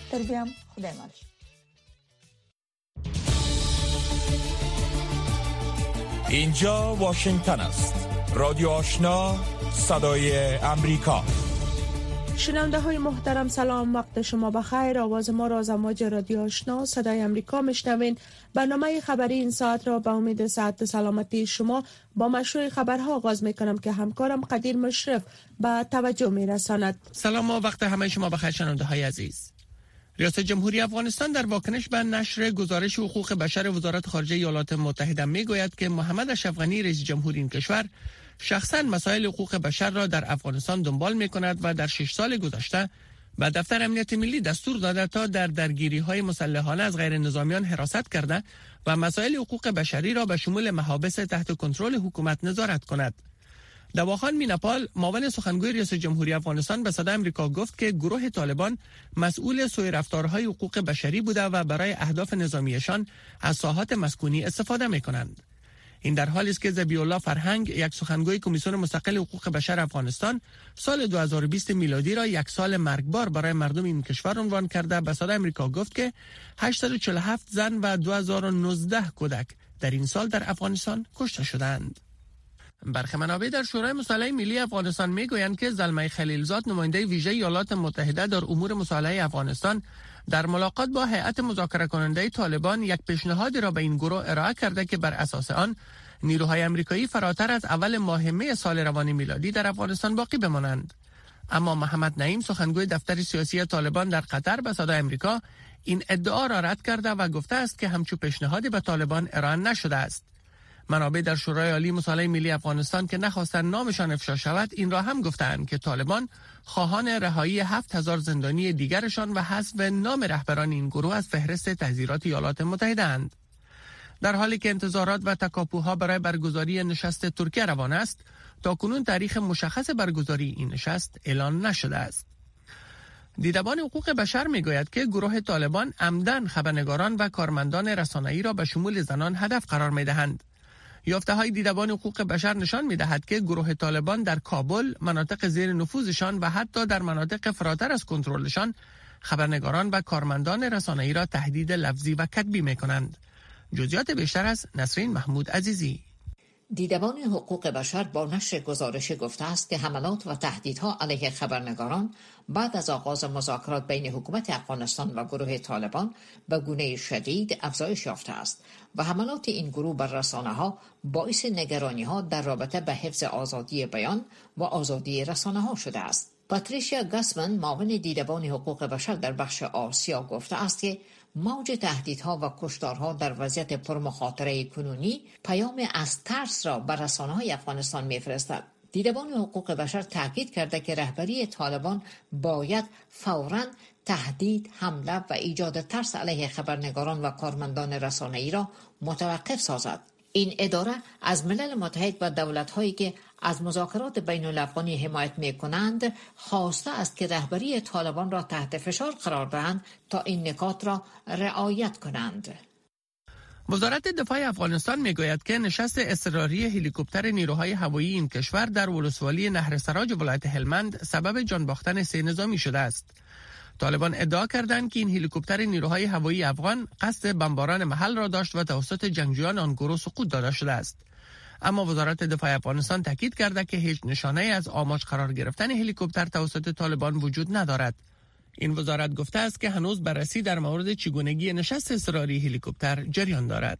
تر بیام خدای مالش. اینجا واشنگتن است. رادیو آشنا، صدای امریکا. شنونده های محترم سلام، وقت شما بخیر. آواز ما را از امواج رادیو آشنا صدای امریکا میشنوین. برنامه خبری این ساعت را به امید صحت سلامتی شما با مشروع خبرها آغاز میکنم که همکارم قدیر مشرف به توجه میرساند. سلام و وقت همه شما بخیر شنونده های عزیز. ریاست جمهوری افغانستان در واکنش به نشر گزارش حقوق بشر وزارت خارجه ایالات متحده میگوید که محمد اشرف غنی رئیس جمهور این کشور شخصاً مسائل حقوق بشر را در افغانستان دنبال می‌کند و در 6 سال گذشته به دفتر امنیت ملی دستور داده تا در درگیری‌های مسلحانه از غیر نظامیان حراست کرده و مسائل حقوق بشری را به شمول محابس تحت کنترل حکومت نظارت کند. دواخان میناپال معاون سخنگوی ریاست جمهوری افغانستان به صدای آمریکا گفت که گروه طالبان مسئول سوء رفتارهای حقوق بشری بوده و برای اهداف نظامیشان از ساحات مسکونی استفاده می‌کنند. این در حالی است که ذبیح الله فرهنگ، یک سخنگوی کمیسیون مستقل حقوق بشر افغانستان، سال 2020 میلادی را یک سال مرگبار برای مردم این کشور عنوان کرده به صدای آمریکا گفت که 847 زن و 2019 کودک در این سال در افغانستان کشته شدند. برخی منابع در شورای مصالحه ملی افغانستان میگویند که زلمه خلیلزاد، نماینده ویژه ایالات متحده در امور مصالحه افغانستان، در ملاقات با هیئت مذاکره کننده طالبان یک پیشنهادی را به این گروه ارائه کرده که بر اساس آن نیروهای آمریکایی فراتر از اول ماه می سال روان میلادی در افغانستان باقی بمانند. اما محمد نعیم، سخنگوی دفتر سیاسی طالبان در قطر، به صدای آمریکا این ادعا را رد کرده و گفته است که همچون پیشنهادی به طالبان ارائه نشده است. منابع در شورای عالی مصالحه ملی افغانستان که نخواستند نامشان افشا شود این را هم گفتند که طالبان خواهان رهایی 7000 زندانی دیگرشان و حذف نام رهبران این گروه از فهرست تحذیرات ایالات متحده اند. در حالی که انتظارات و تکاپوها برای برگزاری نشست ترکیه روان است، تاکنون تاریخ مشخص برگزاری این نشست اعلان نشده است. دیدبان حقوق بشر میگوید که گروه طالبان عمدن خبرنگاران و کارمندان رسانه‌ای را به شمول زنان هدف قرار میدهند. یافته‌های دیدبان حقوق بشر نشان می‌دهد که گروه طالبان در کابل، مناطق زیر نفوذشان و حتی در مناطق فراتر از کنترلشان خبرنگاران و کارمندان رسانه‌ای را تهدید لفظی و کتبی می‌کنند. جزئیات بیشتر از نسرین محمود عزیزی. دیدبان حقوق بشر با نشر گزارش گفته است که حملات و تهدیدها علیه خبرنگاران بعد از آغاز مذاکرات بین حکومت افغانستان و گروه طالبان به گونه شدید افزایش یافته است و حملات این گروه بر رسانه‌ها باعث نگرانی‌ها در رابطه به حفظ آزادی بیان و آزادی رسانه‌ها شده است. پاتریشیا گاسمن، معاون دیدبان حقوق بشر در بخش آسیا، گفته است که موج تهدیدها و کشتارها در وضعیت پرمخاطره کنونی پیام از ترس را بر رسانه‌های افغانستان می‌فرستد. دیدبان حقوق بشر تاکید کرده که رهبری طالبان باید فوراً تهدید، حمله و ایجاد ترس علیه خبرنگاران و کارمندان رسانه‌ای را متوقف سازد. این اداره از ملل متحد و دولت‌هایی که از مذاکرات بین الافغانی حمایت می‌کنند خواسته است که رهبری طالبان را تحت فشار قرار دهند تا این نکات را رعایت کنند. وزارت دفاع افغانستان میگوید که نشست اضطراری هلیکوپتر نیروهای هوایی این کشور در ولسوالی نهر سراج ولایت هلمند سبب جان باختن 3 نظامی شده است. طالبان ادعا کردند که این هلیکوپتر نیروهای هوایی افغان قصد بمباران محل را داشت و توسط جنگجویان آن گروه سقوط داده شده است. اما وزارت دفاع افغانستان تاکید کرده که هیچ نشانه از آماج قرار گرفتن هلیکوپتر توسط طالبان وجود ندارد. این وزارت گفته است که هنوز بررسی در مورد چگونگی نشست اضطراری هلیکوپتر جریان دارد.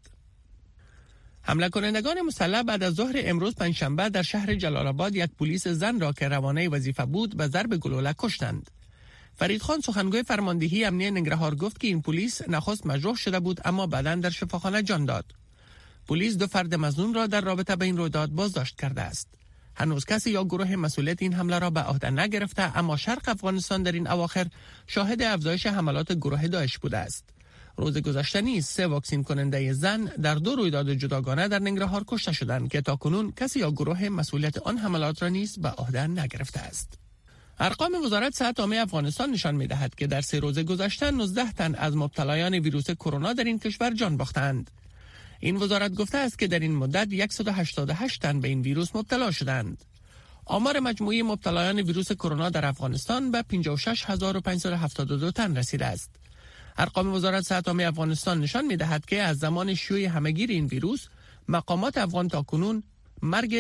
حمله کنندگان مسلح بعد از ظهر امروز پنجشنبه در شهر جلال آباد یک پلیس زن را که روانه وظیفه بود به ضرب گلوله کشتند. فرید خان، سخنگوی فرماندهی امنیه ننگرهار، گفت که این پلیس نخست مجروح شده بود اما بعداً در شفاخانه جان داد. پلیس 2 فرد مظنون را در رابطه با این رویداد بازداشت کرده است. هنوز کسی یا گروه مسئولیت این حمله را به عهده نگرفته، اما شرق افغانستان در این اواخر شاهد افزایش حملات گروه داعش بوده است. روز گذشته نیز 3 واکسین کننده زن در 2 رویداد جداگانه در ننگرهار کشته شدند که تاکنون کسی یا گروه مسئولیت آن حملات را نیز به عهده نگرفته است. ارقام وزارت صحت عامه افغانستان نشان می‌دهد که در 3 روز گذشته 19 تن از مبتلایان ویروس کرونا در این کشور جان باختند. این وزارت گفته است که در این مدت 188 تن به این ویروس مبتلا شدند. آمار مجموعی مبتلایان ویروس کرونا در افغانستان به 56572 تن رسیده است. ارقام وزارت صحت عامه افغانستان نشان می‌دهد که از زمان شیوع همهگیر این ویروس مقامات افغان تاکنون مرگ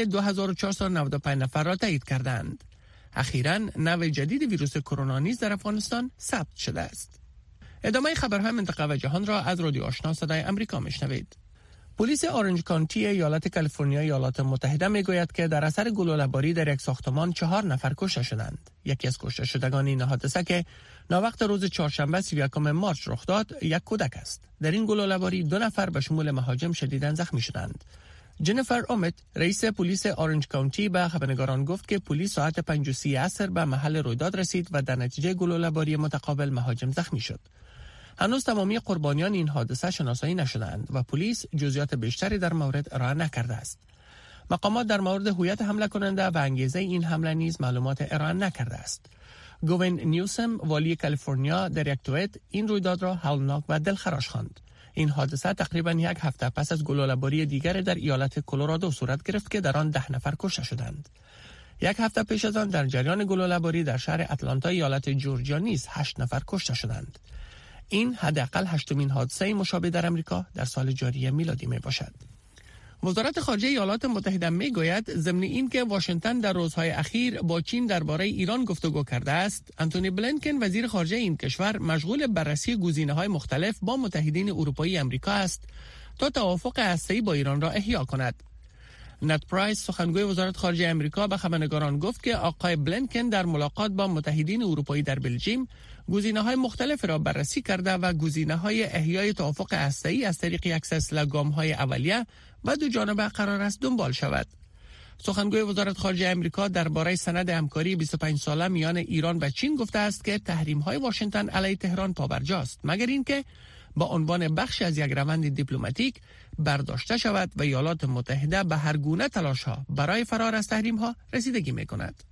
2495 نفر را تایید کردند. اخیراً نوع جدید ویروس کرونا نیز در افغانستان ثبت شده است. ادامه خبرهای منطقه و جهان را از رادیو آشنا صدای آمریکا میشنوید. پلیس اورنج کانتی ایالت کالیفرنیا ایالات متحده میگوید که در اثر گلوله‌باری در یک ساختمان 4 نفر کشته شدند. یکی از کشته شدگان این حادثه که ناوقت روز چهارشنبه 31 مارس رخ داد یک کودک است. در این گلوله‌باری 2 نفر به شمول مهاجم شدیداً زخمی شدند. جنیفر اومت رئیس پلیس اورنج کانتی به خبرنگاران گفت که پلیس ساعت 5:30 عصر به محل رویداد رسید و در نتیجه گلوله‌باری متقابل مهاجم زخمی شد. هنوز تمامی قربانیان این حادثه شناسایی نشدند و پلیس جزئیات بیشتری در مورد ارائه نکرده است. مقامات در مورد هویت حمله کننده و انگیزه این حمله نیز معلومات ارائه نکرده است. گوین نیوسم والی کالیفرنیا در یک توییت این رویداد را هولناک و دلخراش خواند. این حادثه تقریبا یک هفته پس از گلوله‌باری دیگر در ایالت کلرادو صورت گرفت که در آن 10 نفر کشته شدند. یک هفته پیش از آن در جریان گلوله‌باری در شهر اتلانتا ایالت جورجیا نیز 8 نفر کشته شدند. این حداقل 8مین حادثه مشابه در امریکا در سال جاری میلادی می باشد. وزارت خارجه ایالات متحده می گوید ضمن این که واشنگتن در روزهای اخیر با چین درباره ایران گفتگو کرده است، آنتونی بلینکن وزیر خارجه این کشور مشغول بررسی گزینه‌های مختلف با متحدین اروپایی امریکا است تا توافق هسته‌ای با ایران را احیا کند. نت پرایس سخنگوی وزارت خارجه امریکا به خبرنگاران گفت که آقای بلینکن در ملاقات با متحدین اروپایی در بلژیم گزینه‌های مختلف را بررسی کرده و گزینه‌های احیای توافق هسته‌ای از طریق یک سلسله گام‌های اولیه و دو جانبه قرار است دنبال شود. سخنگوی وزارت خارجه امریکا درباره سند همکاری 25 ساله میان ایران و چین گفته است که تحریم‌های واشنگتن علیه تهران پابرجاست، مگر اینکه با عنوان بخشی از یک روند دیپلماتیک برداشته شود و ایالات متحده به هر گونه تلاش‌ها برای فرار از تحریم‌ها رسیدگی می‌کند.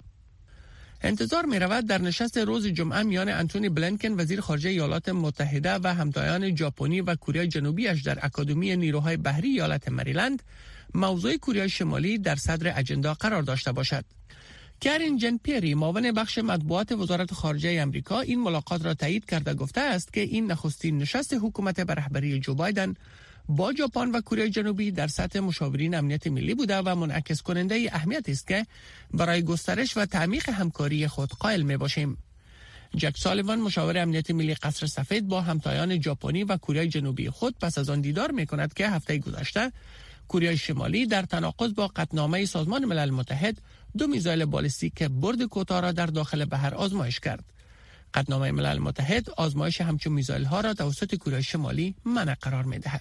انتظار می‌رود در نشست روز جمعه میان آنتونی بلینکن وزیر خارجه ایالات متحده و همتایان ژاپنی و کره جنوبیش در اکادمی نیروهای بحری ایالت مریلند موضوع کره شمالی در صدر اجندا قرار داشته باشد. کرین جن پیری معاون بخش مطبوعات وزارت خارجه آمریکا این ملاقات را تایید کرده گفته است که این نخستین نشست حکومت به رهبری جو بایدن با ژاپن و کره جنوبی در سطح مشاورین امنیت ملی بوده و منعکس کننده اهمیتی است که برای گسترش و تعمیق همکاری خود قائل می باشیم. جک سالیوان مشاور امنیت ملی قصر سفید با همتایان ژاپنی و کره جنوبی خود پس از آن دیدار می کند که هفته گذشته کره شمالی در تناقض با قطعنامه سازمان ملل متحد 2 میزایل بالستیک برد کوتاه را در داخل بحر آزمایش کرد. قطعنامه ملل متحد آزمایش همچون میزایل ها را توسط کره شمالی منع قرار می دهد.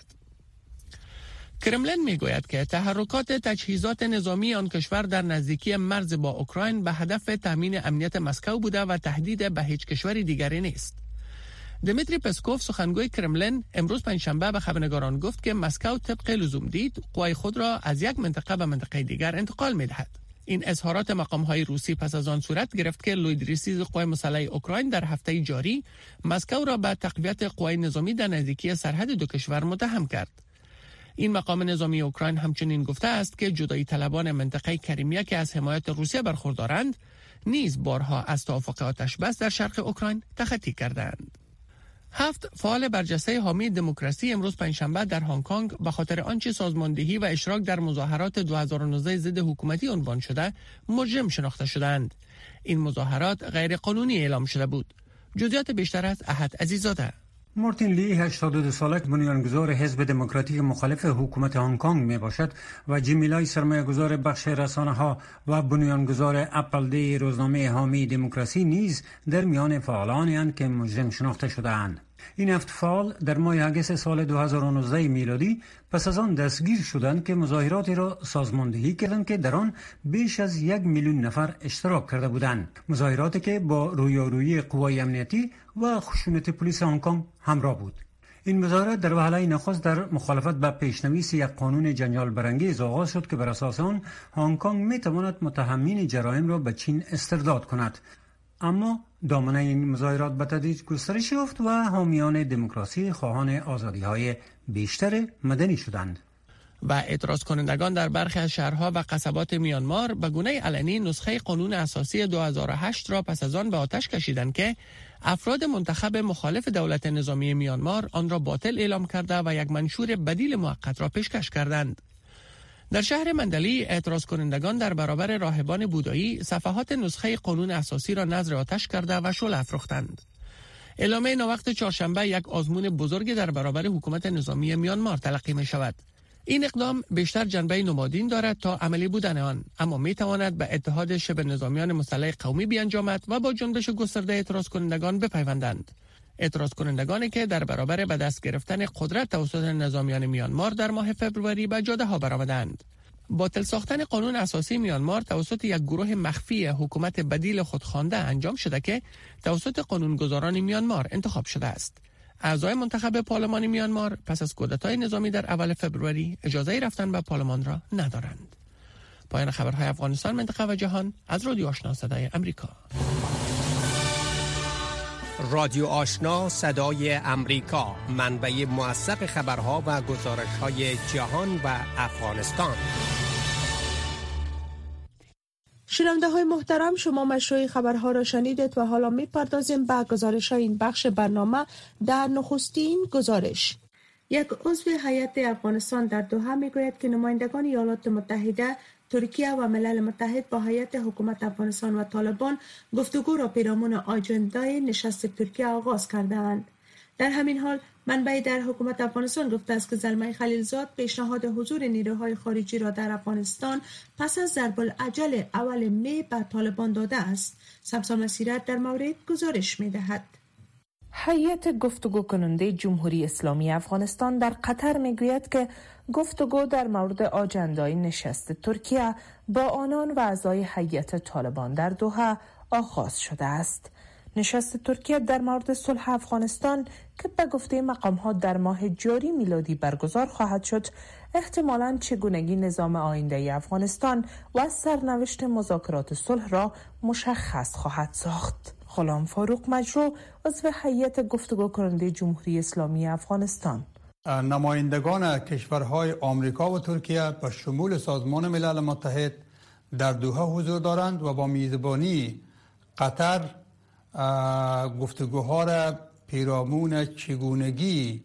کرملین میگوید که تحرکات تجهیزات نظامی آن کشور در نزدیکی مرز با اوکراین به هدف تامین امنیت مسکو بوده و تهدید به هیچ کشوری دیگری نیست. دمیتری پسکوف سخنگوی کرملین امروز پنجشنبه به خبرنگاران گفت که مسکو طبق لزوم دید قوای خود را از یک منطقه به منطقه دیگر انتقال می‌دهد. این اظهارات مقام‌های روسی پس از آن صورت گرفت که لویدریسیز قوای مسلح اوکراین در هفته جاری مسکو را به تقویت قوای نظامی در نزدیکی سرحد دو کشور متهم کرد. این مقام نظامی اوکراین همچنین گفته است که جدایی طلبان منطقه کریمیا که از حمایت روسیه برخوردارند نیز بارها از توافق آتش بس در شرق اوکراین تخطی کردند. 7 فعال برجسته حامی دموکراسی امروز پنجشنبه در هنگ کنگ به خاطر آنچه سازماندهی و اشتراک در مظاهرات 2019 ضد حکومتی عنوان شده مجرم شناخته شدند. این مظاهرات غیر قانونی اعلام شده بود. جزئیات بیشتر از احد عزیزاده. مارتین لی 82 ساله بنیانگذار حزب دموکراتیک مخالف حکومت هنگ کنگ می باشد و جیمی لای سرمایه‌گذار بخش رسانه‌ها و بنیانگذار اپل دی روزنامه حامی دموکراسی نیز در میان فعالانی اند که مجرم شناخته شده‌اند. این 7 فعال در ماه اگست سال 2019 میلادی پس از آن دستگیر شدند که مظاهراتی را سازماندهی کردند که در آن بیش از 1 میلیون نفر اشتراک کرده بودند. مظاهراتی که با رویارویی قوای امنیتی و خشونت پلیس هنگ کنگ همراه بود. این مظاهرات در وهله نخست در مخالفت به پیشنویس یک قانون جنجال برانگیز آغاز شد که بر اساس آن هنگ کنگ میتواند متهمین جرایم را به چین استرداد کند. اما دامنه این مظاهرات به تدریج گسترش یافت و حامیان دموکراسی خواهان آزادی‌های بیشتر مدنی شدند. و اعتراض کنندگان در برخی از شهرها و قصبات میانمار به گونه علنی نسخه قانون اساسی 2008 را پس از آن به آتش کشیدند که افراد منتخب مخالف دولت نظامی میانمار آن را باطل اعلام کرده و یک منشور بدیل موقت را پیشکش کردند. در شهر مندلی اعتراض کنندگان در برابر راهبان بودایی صفحات نسخه قانون اساسی را نذر آتش کرده و شعله افروختند. اعلامیه ناوقت چهارشنبه یک آزمون بزرگ در برابر حکومت نظامی میانمار تلقی می شود. این اقدام بیشتر جنبه نمادین دارد تا عملی بودن آن، اما می تواند به اتحاد شبه نظامیان مسلح قومی بیانجامد و با جنبش گسترده اعتراض کنندگان بپیوندند. اعتراض کنندگانی که در برابر به دست گرفتن قدرت توسط نظامیان میانمار در ماه فوریه به جاده ها برآمدند. باطل ساختن قانون اساسی میانمار توسط یک گروه مخفی حکومت بدیل خودخوانده انجام شده که توسط قانونگذاران میانمار انتخاب شده است. اعضای منتخب پارلمان میانمار پس از کودتای نظامی در اول فوریه اجازه رفتن به پارلمان را ندارند. پایان خبرهای افغانستان، منطقه و جهان از رادیو آشنا صدای امریکا. رادیو آشنا صدای امریکا، منبع موثق خبرها و گزارش‌های جهان و افغانستان. شنونده های محترم، شما مشروع خبرها را شنیدید و حالا می‌پردازیم به گزارش های این بخش برنامه. در نخستین گزارش، یک عضو هیئت افغانستان در دوحه میگوید که نمایندگان ایالات متحده، ترکیه و ملل متحد با هیئت حکومت افغانستان و طالبان گفتگو را پیرامون آجندای نشست ترکیه آغاز کردند. در همین حال منبعی در حکومت افغانستان گفته است که زلمه خلیلزاد پیشنهاد حضور نیروهای خارجی را در افغانستان پس از ضرب العجل اول می به طالبان داده است. سمسام مسیرت در مورد گزارش می‌دهد. هیئت گفتگو کننده جمهوری اسلامی افغانستان در قطر میگوید که گفتگو در مورد آجندای نشست ترکیه با آنان و اعضای هیئت طالبان در دوحه آغاز شده است. نشست ترکیه در مورد صلح افغانستان که به گفته مقام‌ها در ماه جاری میلادی برگزار خواهد شد، احتمالاً چگونگی نظام آینده افغانستان و سرنوشت مذاکرات صلح را مشخص خواهد ساخت. غلام فاروق مجروح، عضو هیئت گفتگو کننده جمهوری اسلامی افغانستان: نمایندگان کشورهای آمریکا و ترکیه به شمول سازمان ملل متحد در دوحه حضور دارند و با میزبانی قطر گفتگوها را پیرامون چگونگی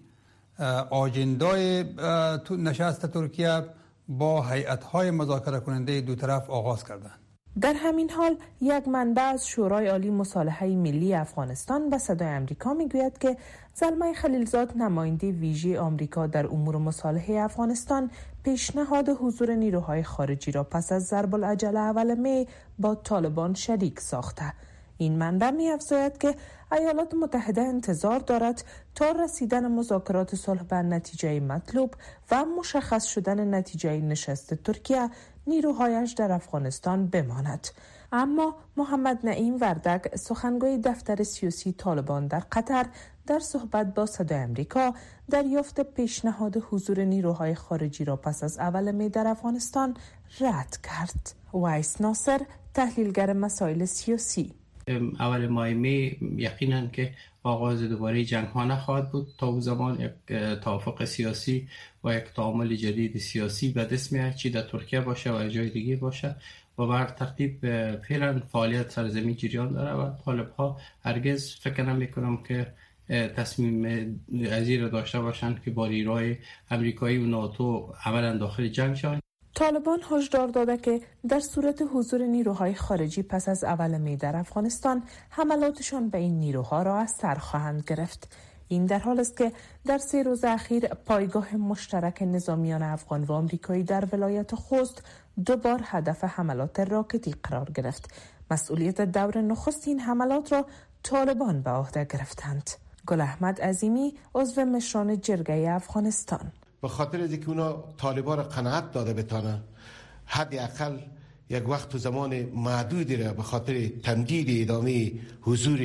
آجندای نشست ترکیه با هیئت‌های مذاکره کننده دو طرف آغاز کردند. در همین حال یک منبع از شورای عالی مصالحه ملی افغانستان به صدای امریکا میگوید که زلمه خلیلزاد، نماینده ویژه آمریکا در امور مصالحه افغانستان، پیشنهاد حضور نیروهای خارجی را پس از ضرب العجل اول می با طالبان شریک ساخته. این منبع می‌افزاید که ایالات متحده انتظار دارد تا رسیدن مذاکرات صلح به نتیجه مطلوب و مشخص شدن نتیجه نشست ترکیه نیروهایش در افغانستان بماند. اما محمد نعیم وردک، سخنگوی دفتر سیاسی طالبان در قطر، در صحبت با صدای امریکا دریافت پیشنهاد حضور نیروهای خارجی را پس از اول می در افغانستان رد کرد. وایس ناصر، تحلیلگر مسائل سیاسی: اول ماه می یقینا که آغاز دوباره جنگ ها نخواهد بود تا اون زمان یک توافق سیاسی و یک تعامل جدید سیاسی به دست میاد، چی در ترکیه باشه و جای دیگه باشه، و بر ترتیب فعلا فعالیت سرزمین جریان داره و طالب ها هرگز فکر نمیکنم که تصمیم ازی را داشته باشند که با نیروهای امریکایی و ناتو عملا داخل جنگ شوند. طالبان هشدار داده که در صورت حضور نیروهای خارجی پس از اول می در افغانستان، حملاتشان به این نیروها را از سر خواهند گرفت. این در حال است که در 3 روز اخیر پایگاه مشترک نظامیان افغان و آمریکایی در ولایت خوست 2 بار هدف حملات راکتی قرار گرفت. مسئولیت دور نخست این حملات را طالبان به عهده گرفتند. گل احمد عظیمی، عضو مشران جرگه افغانستان: به خاطر از اینکه اونا طالبان را قناعت داده بتانن، حداقل یک وقت و زمان محدودی را به خاطر تمدید ادامه حضور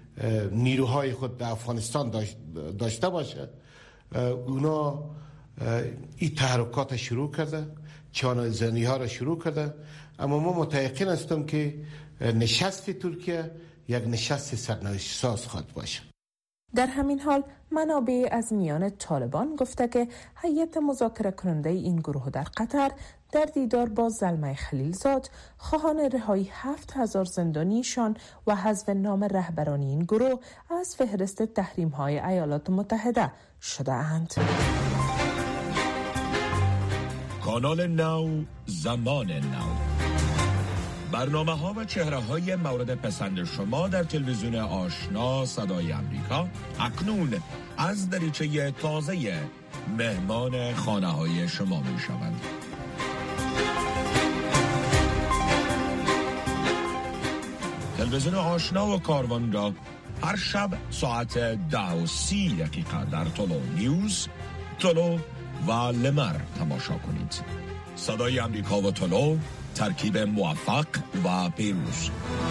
نیروهای خود در افغانستان داشته باشه، اونا این تحرکات شروع کرده، چانه زنی ها را شروع کرده. اما ما متيقن هستم که نشست ترکیه یک نشست سرنوشت ساز خواهد باشه. در همین حال منابع از میان طالبان گفته که هیئت مذاکره کننده این گروه در قطر در دیدار با زلمه خلیلزاد خواهان رهایی 7000 زندانیشان و حذف نام رهبران این گروه از فهرست تحریم‌های ایالات متحده شده اند. کانال نو، زمان نو، برنامه ها و چهره های مورد پسند شما در تلویزیون آشنا صدای امریکا اکنون از دریچه تازه مهمان خانه های شما می شوند. تلویزیون آشنا و کاروان را هر شب ساعت 10:30 در طلوع نیوز، طلوع و لمر تماشا کنید. صدای امریکا و طلوع، ترکیب موفق و پیروز.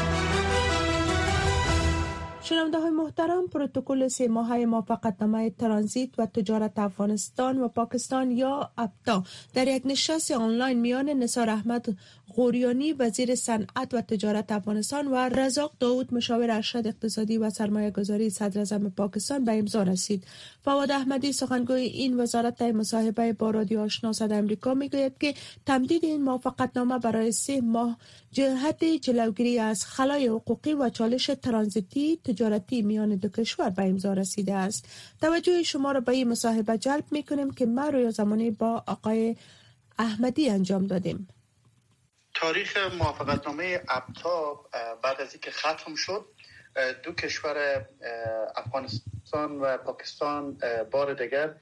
شنونده های محترم، پروتکل 3 ماهه موافقتنامه ترانزیت و تجارت افغانستان و پاکستان یا ابتا در یک نشست آنلاین میان نثار احمد غوریانی وزیر صنعت و تجارت افغانستان و رزاق داود مشاور ارشد اقتصادی و سرمایه گذاری صدر اعظم پاکستان به امضا رسید. فواد احمدی سخنگوی این وزارت در مصاحبه با رادیو آشنا صدای آمریکا میگوید که تمدید این موافقتنامه برای 3 ماه جهت جلوگیری از خلای حقوقی و چالش ترانزیتی تجارتی میان دو کشور به امضا رسیده است. توجه شما را به این مصاحبه جلب میکنیم که ما روی زمانی با آقای احمدی انجام دادیم. تاریخ موافقتنامه ابتا بعد از اینکه ختم شد، دو کشور افغانستان و پاکستان بار دیگر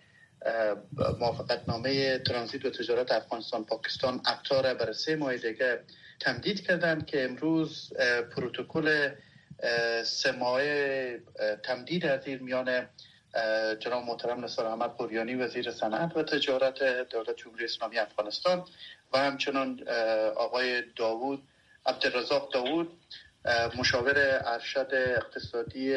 موافقتنامه ترانزیت و تجارت افغانستان پاکستان ابتا را برای 3 ماه دیگر تمدید کردند که امروز پروتکل 3 ماهه تمدید از این میان جناب محترم نثار احمد غوریانی وزیر صنعت و تجارت دولت جمهوری اسلامی افغانستان و همچنان آقای عبدالرزاق داود مشاور ارشد اقتصادی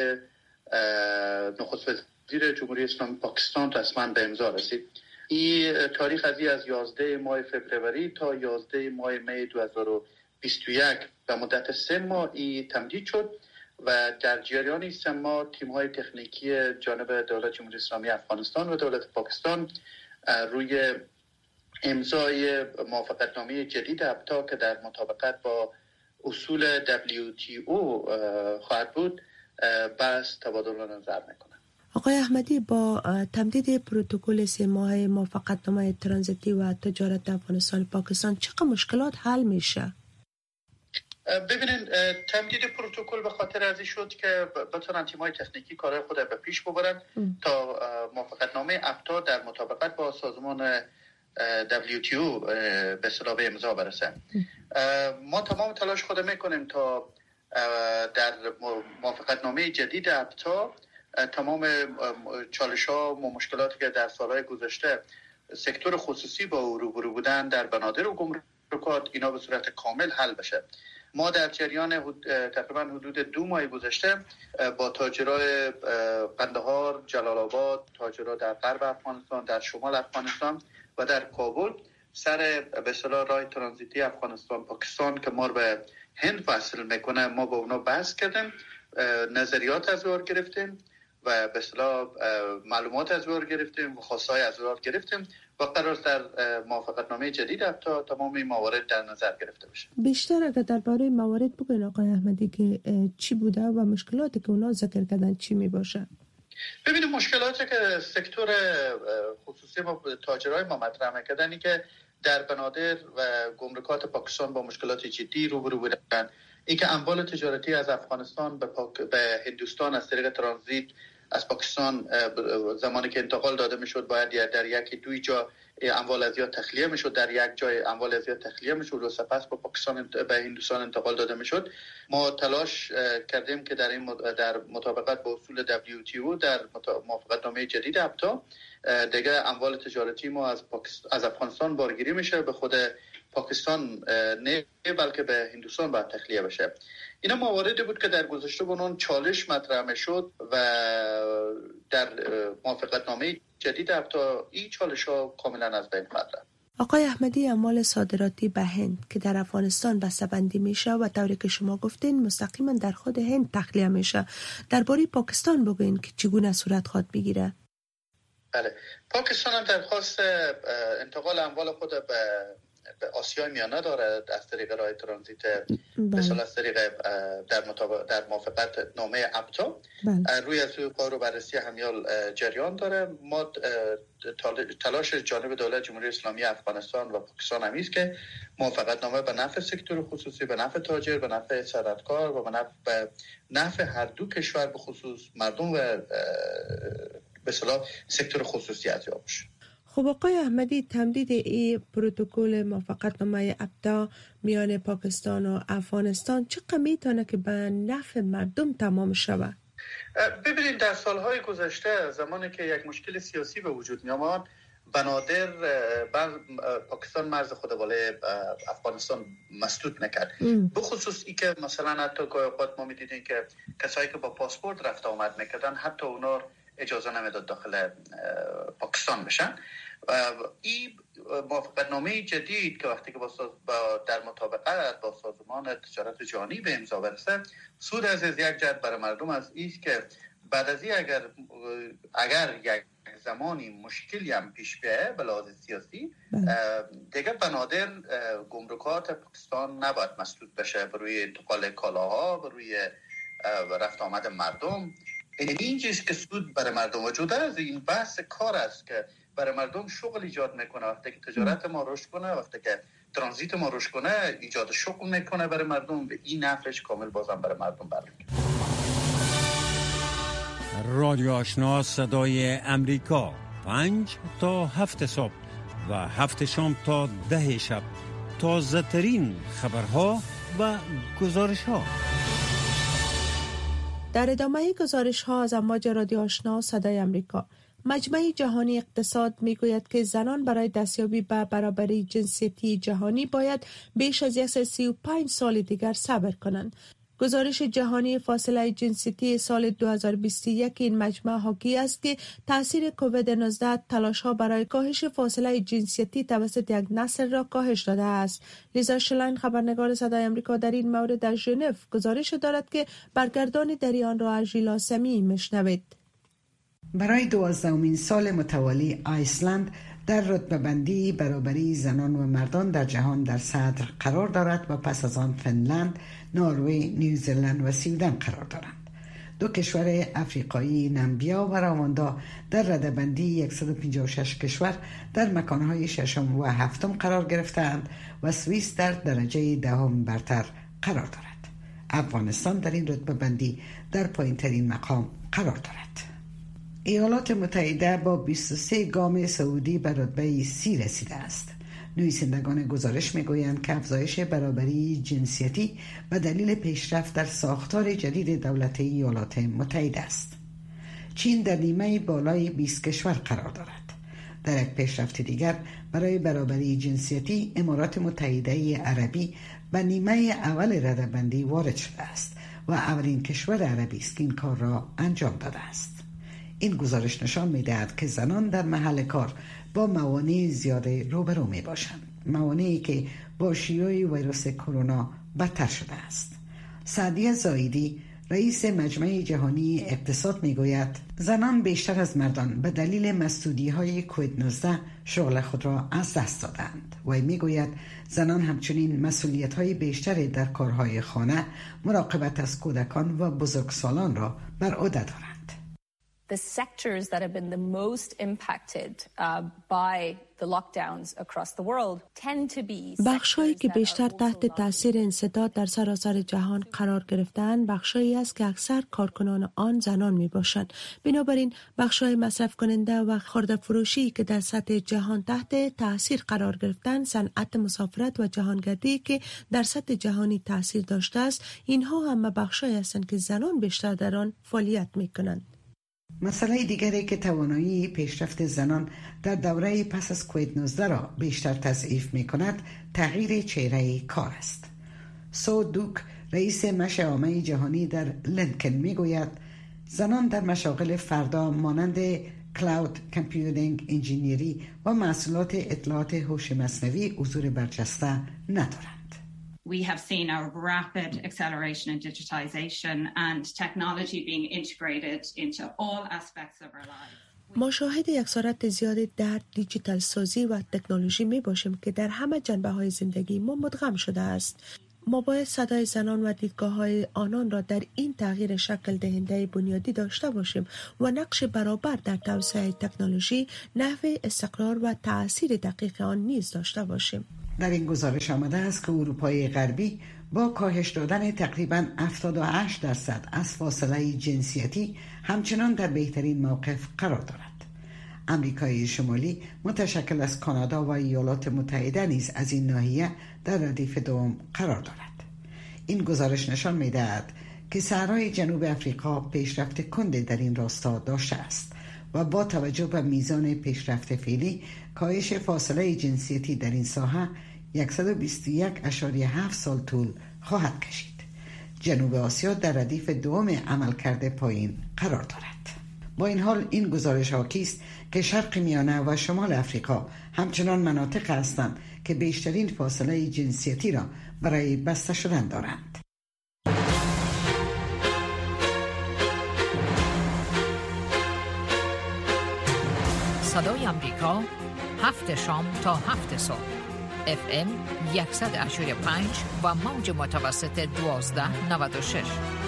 نخست وزیر جمهوری اسلامی پاکستان رسما به امضا رسید. این تاریخ از 11 ماه فوریه تا 11 ماه می 2021 به مدت 3 ماه تمدید شد و در جریان 3 ماه تیم‌های تکنیکی جانب دولت جمهوری اسلامی افغانستان و دولت پاکستان روی امضای موافقتنامه جدید ابتا که در مطابقت با اصول WTO خواهد بود بحث تبادل نظر میکنه. آقای احمدی، با تمدید پروتکل 3 ماهه موافقتنامه ترانزیتی و تجارت افغانستان پاکستان چقدر مشکلات حل میشه؟ ببینید، تمدید پروتکل به خاطر ازی شد که بتونن تیم‌های تکنیکی کارهای خود به پیش ببرن تا موافقتنامه ابتا در مطابقت با سازمان WTO به اصطلاح به امضا برسه. ما تمام تلاش خود میکنیم تا در موافقتنامه جدید ابتا تمام چالش‌ها و مشکلاتی که در سالهای گذشته سکتور خصوصی با او روبرو بودن در بنادر و گمرکات اینا به صورت کامل حل بشه. ما در جریان تقریبا حدود 2 ماه گذشته با تاجرای قندهار، جلال آباد، تاجرا در غرب افغانستان، در شمال افغانستان و در کابل سر به اصطلاح راه ترانزیتی افغانستان پاکستان که ما رو به هند وصل میکنه، ما با اونا بحث کردیم، نظریات از اونها گرفتیم و به اصطلاح معلومات از اونها گرفتیم و خواستهای از اونها گرفتیم و قرار در موافقتنامه جدید تا تمام این موارد در نظر گرفته بشه. بیشتر اگر درباره موارد بگوین آقای احمدی که چی بوده و مشکلاتی که اونا ذکر کردن چی می باشه؟ ببینید، مشکلاتی که سکتور خصوصی ما تاجرای ما مطرح می‌کردن که در بنادر و گمرکات پاکستان با مشکلات جدی روبرو بودن. اینکه اموال تجارتی از افغانستان به هندوستان از طریق ترانزیت از پاکستان زمانی که انتقال داده میشد باید در یکی دوی جا اموال از یاد تخلیه میشد، در یک جای اموال از یاد تخلیه میشد و سپس با پاکستان به هندوستان انتقال داده میشد. ما تلاش کردیم که در مطابقت با اصول WTO در موافقتنامه جدید ابتا دیگه اموال تجارتی ما از افغانستان بارگیری میشه، به خود پاکستان نه بلکه به هندوستان باید تخلیه بشه. اینا مواردی بود که در گذشته با اون چالش مطرح میشد و در موافقتنامه جدید ابتا این چالش ها کاملا از بین رفت. آقای احمدی، اموال صادراتی به هند که در افغانستان بسته‌بندی میشه و طوری که شما گفتین مستقیما در خود هند تخلیه میشه، درباره پاکستان بگوین که چگونه صورت خواد بگیره؟ بله، پاکستان هم درخواست انتقال اموال خود به آسیای میانه داره از طریق راه ترانزیت، مثلا از طریق در موافقت نامه ابتا. روی از کار و بررسی همیال جریان داره. ما تلاش جانب دولت جمهوری اسلامی افغانستان و پاکستان هم است که موافقت نامه به نفع سکتور خصوصی، به نفع تاجر، به نفع صنعتکار و به نفع هر دو کشور، به خصوص مردم و به اصطلاح سکتور خصوصی ارزیابی بشه. خب آقای احمدی، تمدید این پروتکل موافقتنامه ابتا میان پاکستان و افغانستان چقدر میتونه که به نفع مردم تمام شود؟ ببینید، در سالهای گذشته زمانی که یک مشکل سیاسی به وجود می آمد، بنادر پاکستان مرز خود بالای افغانستان مسدود نکرد. بخصوص ای که مثلا حتی گاهی اوقات ما میدیدیم که کسایی که با پاسپورت رفت آمد میکردن حتی اونا اجازه نمیداد داخل پاکستان بشن. این موافقتنامه جدید که وقتی که در مطابقت با سازمان تجارت جهانی به امضا برسه، سود از یک جهت برای مردم از ایست که بعد از این اگر یک زمانی مشکلی هم پیش بیاید به لحاظ سیاسی، دیگه بنادر گمرکات پاکستان نباید مسدود بشه بروی انتقال کالاها، بروی رفت آمد مردم. این چیز که سود برای مردم وجود است، این بحث کار است که برای مردم شغل ایجاد میکنه. وقتی که تجارت ما رشد کنه، وقتی که ترانزیت ما رشد کنه، ایجاد شغل میکنه برای مردم، به این نفعش کامل بازم برای مردم برمیگرده. رادیو آشنا صدای امریکا، 5 تا 7 صبح و 7 شام تا 10 شب، تازه ترین خبرها و گزارش ها. در ادامه گزارش ها از امواج رادیو آشنا صدای امریکا، مجمع جهانی اقتصاد میگوید که زنان برای دستیابی به برابری جنسیتی جهانی باید بیش از 135 سال دیگر صبر کنند. گزارش جهانی فاصله جنسیتی سال 2021 این مجمع حاکی است که تاثیر کووید 19 تلاش‌ها برای کاهش فاصله جنسیتی توسط یک نسل را کاهش داده است. لیزا شلاین، خبرنگار صدای آمریکا، در این مورد در ژنو گزارش دارد که برگردانی در آن را از ژیلا سمی میشنوید. برای 12مین سال متوالی آیسلند در رتبه‌بندی برابری زنان و مردان در جهان در صدر قرار دارد و پس از آن فنلند، نروژ، نیوزلند و سوئدن قرار دارند. دو کشور افریقایی نامبیا و رواندا در رده‌بندی 156 کشور در مکانهای 6 و 7 قرار گرفتند و سوئیس در درجه 10 برتر قرار دارد. افغانستان در این رتبه‌بندی در پایین‌ترین مقام قرار دارد. ایالات متحده با 23 گام صعودی به رتبه 30 رسیده است. نویسندگان گزارش میگویند که افزایش برابری جنسیتی به دلیل پیشرفت در ساختار جدید دولت ایالات متحده است. چین در نیمه بالای 20 کشور قرار دارد. در یک پیشرفت دیگر برای برابری جنسیتی، امارات متحده عربی به نیمه اول رده‌بندی وارد شده است و اولین کشور عربی است که این کار را انجام داده است. این گزارش نشان می‌دهد که زنان در محل کار با موانع زیاد روبرو می‌باشند، موانعی که با شیوع ویروس کرونا بدتر شده است. سعدیه زاهدی، رئیس مجمع جهانی اقتصاد میگوید زنان بیشتر از مردان به دلیل مسدودی‌های کووید 19 شغل خود را از دست دادند و میگوید زنان همچنین مسئولیت‌های بیشتری در کارهای خانه، مراقبت از کودکان و بزرگسالان را بر عهده دارند. The sectors that have been the most impacted by the lockdowns across the world tend to be بخشایی که بیشتر تحت تاثیر انسداد در سراسر جهان قرار گرفتند، بخشایی است که اکثر کارکنان آن زنان می باشند. بنابراین بخشای مصرف کننده و خرده فروشی که در سطح جهان تحت تاثیر قرار گرفتند، صنعت مسافرت و جهانگردی که در سطح جهانی تاثیر داشته است، اینها هم بخشایی هستند که زنان بیشتر در آن فعالیت می کنند. مسئله دیگری که توانایی پیشرفت زنان در دوره پس از کووید 19 را بیشتر تضعیف می کند، تغییر چهره کار است. سو دوک، رئیس مشاعمه جهانی در لندن می گوید زنان در مشاغل فردا مانند کلاود کامپیوتینگ، انجینیری و محصولات اطلاعات هوش مصنوعی حضور برجسته ندارند. We have seen a rapid acceleration in digitization and technology being integrated into all aspects of our lives. ما شاهد یک سرعت زیادی در دیجیتال سازی و تکنولوژی می باشیم که در همه جنبه های زندگی ما مدغم شده است. ما باید صدای زنان و دیدگاه های آنان را در این تغییر شکل دهنده بنیادی داشته باشیم و نقش برابر در توسعه تکنولوژی، نحو استقرار و تأثیر دقیق آن نیز داشته باشیم. در این گزارش آمده است که اروپای غربی با کاهش دادن تقریباً 78% از فاصله جنسیتی همچنان در بهترین موقف قرار دارد. امریکای شمالی متشکل از کانادا و ایالات متحده نیز از این ناحیه در ردیف دوم قرار دارد. این گزارش نشان می‌دهد که صحرای جنوب افریقا پیشرفت کند در این راستا داشته است و با توجه به میزان پیشرفت فعلی کاهش فاصله جنسیتی در این ساحه 121.7 سال طول خواهد کشید. جنوب آسیا در ردیف دوم عملکرد پایین قرار دارد. با این حال این گزارش حاکی است که شرق میانه و شمال افریقا همچنان مناطق هستند که بیشترین فاصله جنسیتی را برای بسته شدن دارند. صدای آمریکا 7 شام تا 7 صبح FM 100.5 و موج متوسط 1296.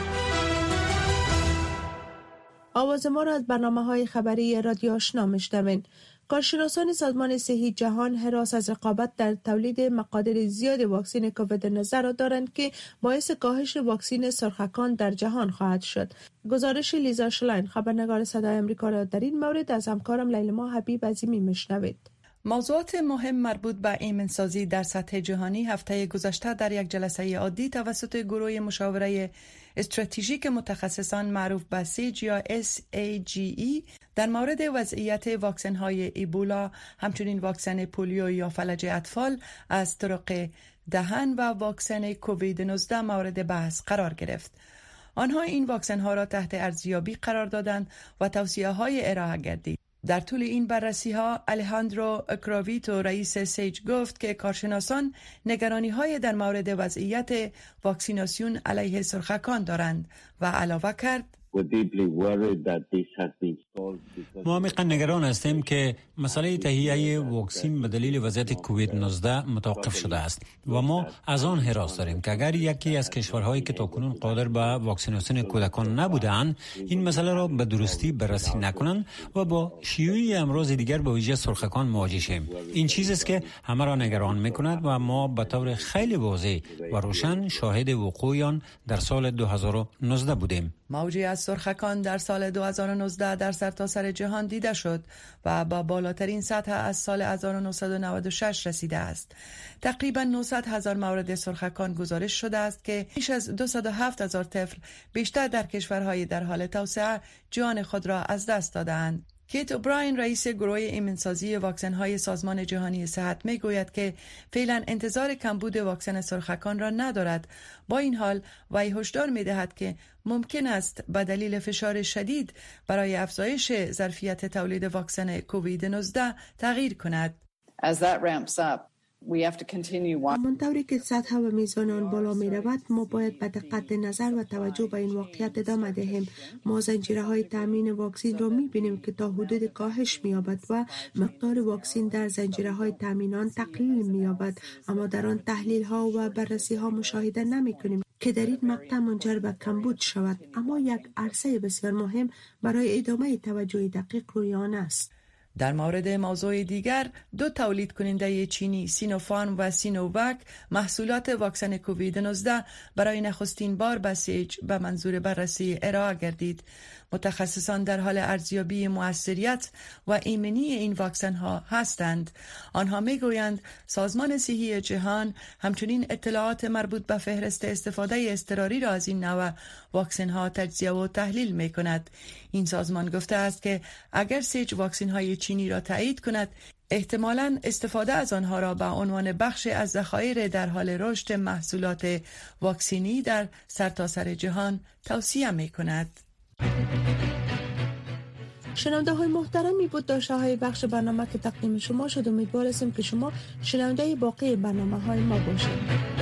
آواز ما را از برنامه‌های خبری رادیو آشنا میشنوین. کارشناسان سازمان صحی جهان هراس از رقابت در تولید مقادیر زیاد واکسن کووید 19 را دارند که باعث کاهش واکسن سرخکان در جهان خواهد شد. گزارش لیزا شلاین خبرنگار صدای آمریکا را در این مورد از همکارم لیلما حبیب عظیمی میشنوید. موضوعات مهم مربوط به ایمنسازی در سطح جهانی هفته گذشته در یک جلسه عادی توسط گروه مشاوره استراتژیک متخصصان معروف به سیج یا SAGE در مورد وضعیت واکسن های ایبولا، همچنین واکسن پولیو یا فلج اطفال از طرق دهن و واکسن کووید 19 مورد بحث قرار گرفت. آنها این واکسن ها را تحت ارزیابی قرار دادند و توصیه های ارائه گردید. در طول این بررسی ها الهاندرو کراویتو رئیس سیج گفت که کارشناسان نگرانی های در مورد وضعیت واکسیناسیون علیه سرخکان دارند و علاوه کرد ما عمیقا نگران هستیم که مسئله تهیه واکسن به دلیل وضعیت کووید 19 متوقف شده است و ما از آن هراس داریم که اگر یکی از کشورهایی که تاکنون قادر به واکسیناسیون کودکان نبودند این مسئله را به درستی بررسی نکنند و با شیوع امراض دیگر به ویژه سرخکان مواجه شیم. این چیزی است که همه را نگران می‌کند و ما به طور خیلی واضح و روشن شاهد وقوع آن در سال 2019 بودیم. موجی از سرخکان در سال 2019 در سرتاسر جهان دیده شد و با بالاترین سطح از سال 1996 رسیده است. تقریبا 900,000 مورد سرخکان گزارش شده است که بیش از 207,000 طفل بیشتر در کشورهای در حال توسعه جان خود را از دست دادند. کیت اوبراین رئیس گروه ایمنسازی واکسن‌های سازمان جهانی صحت می‌گوید که فعلا انتظار کمبود واکسن سرخکان را ندارد. با این حال وی هشدار می‌دهد که ممکن است به دلیل فشار شدید برای افزایش ظرفیت تولید واکسن کووید 19 تغییر کند. همانطوری که سطح و میزان آن بالا می رود ما باید به دقت نظر و توجه به این واقعیت ادامه دهیم. ما زنجیره‌های تامین واکسن را می بینیم که تا حدود کاهش می یابد و مقدار واکسن در زنجیره‌های تامین آن تقلیل می یابد، اما در آن تحلیل ها و بررسی ها مشاهده نمی کنیم که در این مقطع منجر به کمبود شود. اما یک عرصه بسیار مهم برای ادامه توجه دقیق روی آن است. در مورد موضوع دیگر، دو تولید کننده چینی سینوفارم و سینووک محصولات واکسن کووید 19 برای نخستین بار به سیج به منظور بررسی ارائه گردید. متخصصان در حال ارزیابی موثریت و ایمنی این واکسن ها هستند. آنها میگویند سازمان صحی جهان همچنین اطلاعات مربوط به فهرست استفاده اضطراری را از این نوع واکسن ها تجزیه و تحلیل می کند. این سازمان گفته است که اگر سیج واکسن های چینی را تایید کند، احتمالاً استفاده از آنها را به عنوان بخش از ذخایر در حال رشد محصولات واکسینی در سرتاسر جهان توصیه می کند. شنونده های محترمی بود داشته های بخش برنامه که تقدیم شما شد. امیدوار هستیم که شما شنونده باقی برنامه های ما باشید.